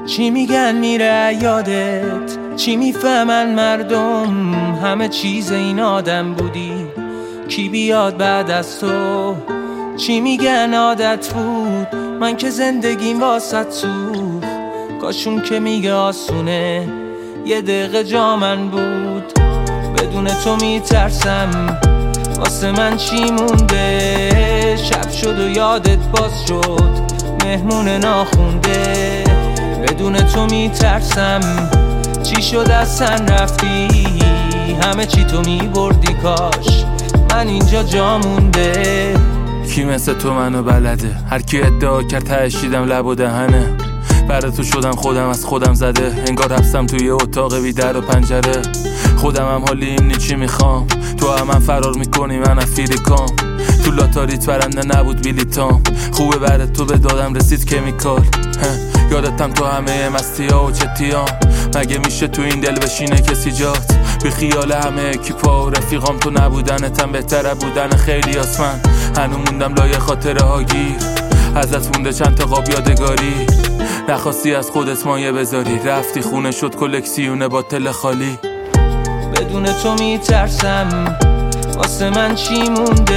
چی میگن میره یادت، چی میفهمن مردم، همه چیز این آدم بودی، کی بیاد بعد از تو؟ چی میگن عادت بود، من که زندگیم واسط سوخت، کاشون که میگه آسونه، یه دقیقه جا من بود. بدون تو میترسم، واسه من چی مونده؟ شب شد و یادت باز شد، مهمون ناخونده. بدون تو میترسم، چی شد اصلا رفتی؟ همه چی تو میبردی، کاش من اینجا جا مونده. کی مثل تو منو بلده؟ هر کی ادعا کرد تهشیدم لب و دهنه. برای تو شدم خودم از خودم زده، انگار حبسم توی اتاق بی در و پنجره. خودم هم حالیم نی چی میخوام، تو هم من فرار میکنی من افیریکام. تو لاتاریت برنده نبود بیلیتام، خوبه برای تو به دادم رسید کمیکال. یادتم تو همه مستیا و چتیام، مگه میشه تو این دل بشینه کسی جات؟ بی خیال همه اکیپا و رفیقام، تو نبودنتم بهتره بودن خیلی آسمن. هنو موندم لایه خاطره ها گیر، ازت مونده چند تا قاب یادگاری. نخواستی از خودت مایه بذاری، رفتی خونه شد کلکسیون باطل خالی. بدون تو میترسم، واسه من چی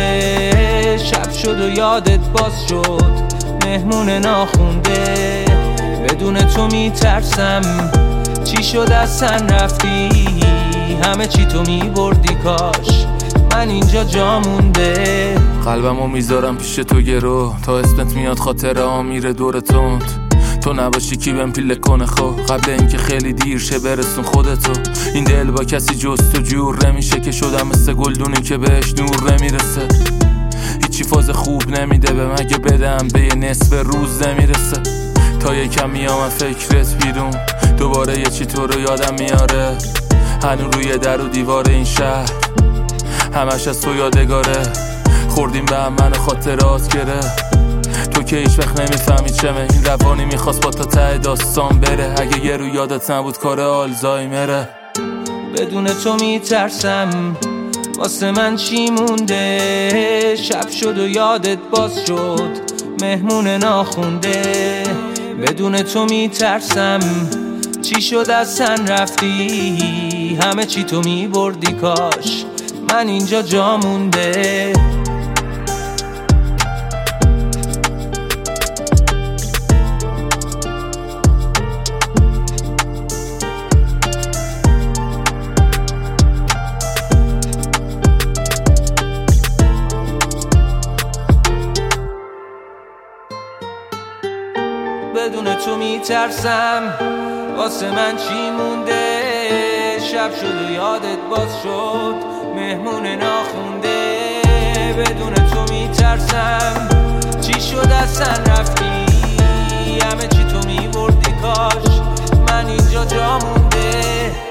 مونده؟ شب شد و یادت باز شد، مهمون ناخونده. بدون تو میترسم، چی شد اصلا رفتی؟ همه چی تو میبردی، کاش من اینجا جا مونده. قلبمو میذارم پیش تو گرو، تا اسمت میاد خاطره ها میره دور تند. تو نباشی کی بهم پیله کنه خو، قبل اینکه خیلی دیر شه برسون خودتو. این دل با کسی جز تو جور نمیشه، که شدم مثل گلدونی که بهش نور نمیرسه. هیچی فاز خوب نمیده به مگه بدم به یه نصف روز نمیرسه. تا یکم میام فکرت بیرون، دوباره یه چی تو رو یادم میاره. هنو روی در و دیوار این شهر، همش از تو یادگاره. خوردیم به هم من خاطرات گره، تو که هیچ وقت نمیفهمی چمه. این روانی میخواست با تا ته داستان بره، اگه یه رو یادت نبود کار آلزایمره. بدون تو میترسم، واسه من چی مونده؟ شب شد و یادت باز شد، مهمون ناخونده. بدون تو میترسم، چی شد اصلا رفتی؟ همه چی تو میبردی، کاش من اینجا جا مونده. بدون تو میترسم، واسه من چی مونده؟ شب شد و یادت باز شد، مهمون ناخونده. بدون تو میترسم، چی شد اصلا رفتی؟ همه چی تو میبردی، کاش من اینجا جا مونده.